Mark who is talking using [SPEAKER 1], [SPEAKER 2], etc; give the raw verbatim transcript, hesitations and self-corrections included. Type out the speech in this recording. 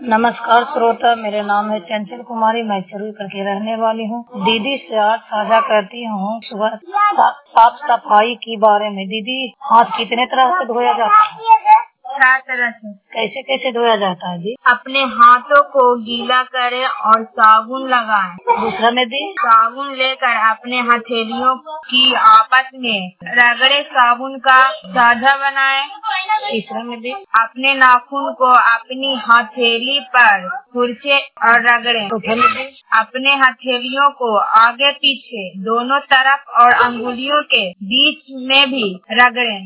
[SPEAKER 1] नमस्कार श्रोता, मेरा नाम है चंचल कुमारी। मैं चरूर की रहने वाली हूँ। दीदी से आज साझा करती हूँ सुबह साफ सफाई के बारे में। दीदी, हाथ कितने तरह से धोया जाता है?
[SPEAKER 2] चार तरह से।
[SPEAKER 1] कैसे कैसे धोया जाता है दी?
[SPEAKER 2] अपने हाथों को गीला करें और साबुन लगाएं।
[SPEAKER 1] दूसरा में दी?
[SPEAKER 2] साबुन लेकर अपने हथेलियों की आपस में रगड़े, साबुन का साझा बनाएं।
[SPEAKER 1] तीसरा में दी?
[SPEAKER 2] अपने नाखून को अपनी हथेली पर खुरचे और रगड़ें।
[SPEAKER 1] चौथे में दी?
[SPEAKER 2] अपने हथेलियों को आगे पीछे दोनों तरफ और अंगुलियों के बीच में भी रगड़ें।